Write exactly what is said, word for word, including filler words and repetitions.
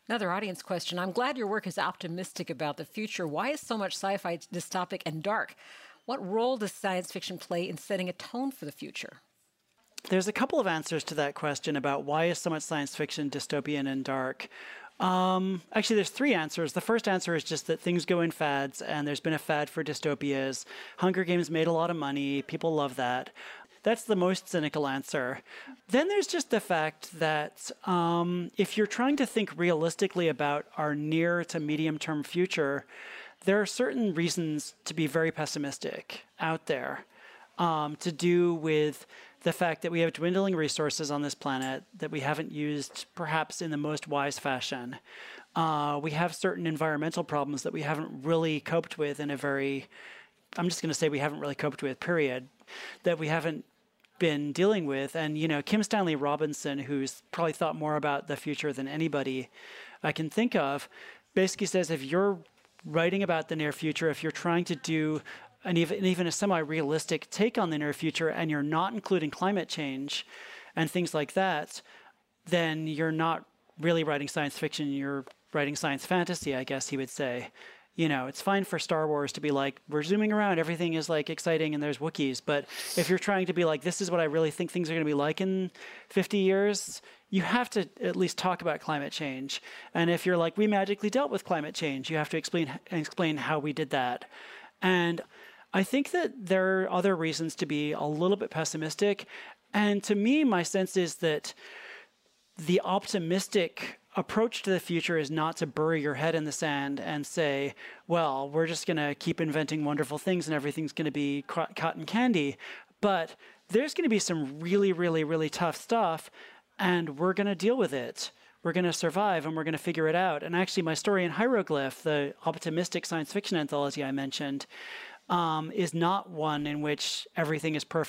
Another audience question. I'm glad your work is optimistic about the future. Why is so much sci-fi dystopic and dark? What role does science fiction play in setting a tone for the future? There's a couple of answers to that question about why is so much science fiction dystopian and dark. Um, actually, there's three answers. The first answer is just that things go in fads, and there's been a fad for dystopias. Hunger Games made a lot of money. People love that. That's the most cynical answer. Then there's just the fact that um, if you're trying to think realistically about our near to medium-term future, there are certain reasons to be very pessimistic out there, um, to do with the fact that we have dwindling resources on this planet that we haven't used perhaps in the most wise fashion. Uh, we have certain environmental problems that we haven't really coped with in a very, I'm just going to say we haven't really coped with, period, that we haven't been dealing with. And, you know, Kim Stanley Robinson, who's probably thought more about the future than anybody I can think of, basically says if you're writing about the near future, if you're trying to do an even, even a semi-realistic take on the near future and you're not including climate change and things like that, then you're not really writing science fiction, you're writing science fantasy, I guess he would say. You know, it's fine for Star Wars to be like, we're zooming around, everything is like exciting and there's Wookiees. But if you're trying to be like, this is what I really think things are going to be like in fifty years, you have to at least talk about climate change. And if you're like, we magically dealt with climate change, you have to explain explain how we did that. And I think that there are other reasons to be a little bit pessimistic. And to me, my sense is that the optimistic approach to the future is not to bury your head in the sand and say, well, we're just going to keep inventing wonderful things and everything's going to be cotton candy. But there's going to be some really, really, really tough stuff, and we're going to deal with it. We're going to survive, and we're going to figure it out. And actually, my story in Hieroglyph, the optimistic science fiction anthology I mentioned, um, is not one in which everything is perfect